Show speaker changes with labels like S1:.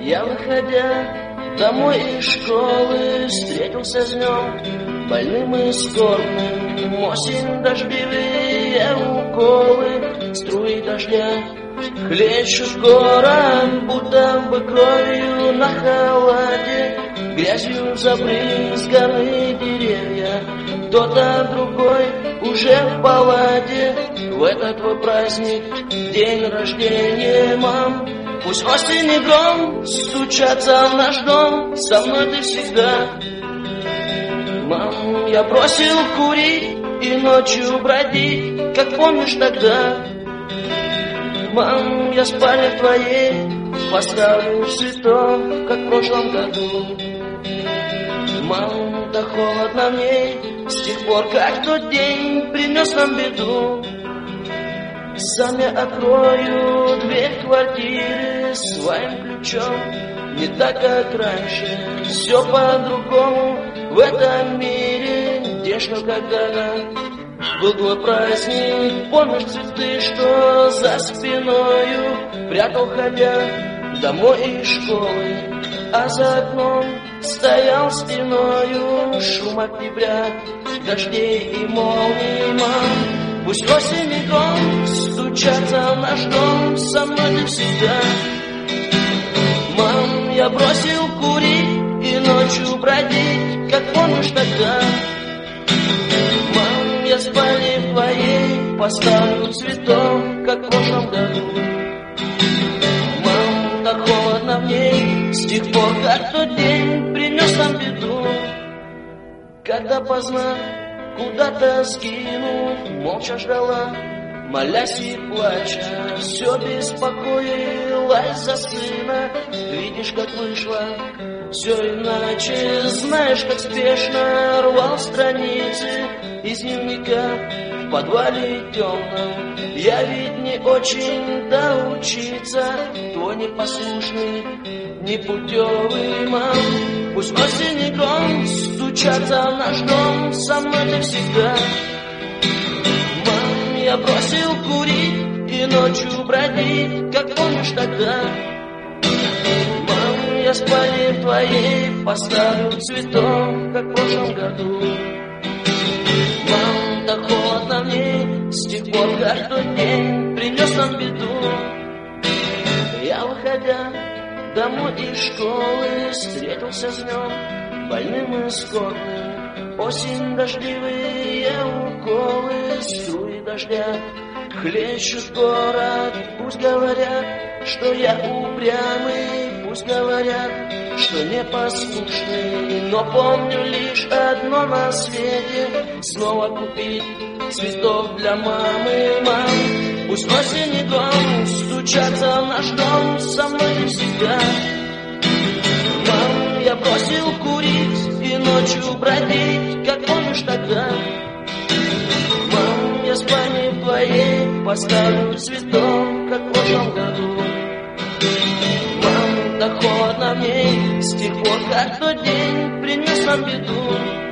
S1: Я, выходя домой из школы, встретился с днем больным и скорбным. Осень, дождливые уколы, струи дождя хлещут город, будто бы кровью на холоде. Грязью забрызганы деревья, кто-то другой уже в палате. В этот твой праздник, день рождения, мам, пусть осень и гром стучатся в наш дом, со мной ты всегда. Мам, я бросил курить и ночью бродить, как помнишь тогда. Мам, я спальне твоей поставлю цветок, как в прошлом году. Мам, да холодно в ней с тех пор, как тот день принес нам беду. Сам я открою дверь квартиры своим ключом, не так, как раньше, все по-другому в этом мире. Где что когда-то был твой праздник, помнишь цветы, что за спиною прятал, ходя домой из школы, а за окном стоял стеною шум октября, дождей и молний, мам. Пусть осень и гром стучатся в наш дом, со мной ты всегда. Мам, я бросил курить и ночью бродить, как помнишь тогда. Мам, я спальне твоей поставлю цветок, как в прошлом году. Мам, так холодно в ней с тех пор, как тот день принес нам беду. Когда поздно куда-то сгинув, молча ждала, молясь и плача, все беспокоилась за сына. Видишь, как вышло все иначе, знаешь, как спешно рвал страницы из дневника в подвале темном. Я ведь не очень-то учиться, твой непослушный, непутевый, мам. Пусть осень и гром стучатся в наш дом, со мной ты всегда. Мам, я бросил курить и ночью бродить, как помнишь тогда. Мам, я спальне твоей поставлю цветок, как в прошлом году. Мам, так холодно в ней с тех пор, как тот день принес нам беду. Я, выходя домой из школы, встретился с днем больным и скорбным. Осень, дождливые уколы, струи дождя хлещут город. Пусть говорят, что я упрямый, пусть говорят, что непослушный, но помню лишь одно на свете: снова купить цветов для мамы, мам. Пусть осень и гром стучатся в наш дом, со мной ты всегда. Мам, я бросил курить и ночью бродить, как помнишь тогда. Мам, я спальне твоей поставлю цветок, как в прошлом году. Мам, так холодно в ней с тех пор, как тот день принес нам беду.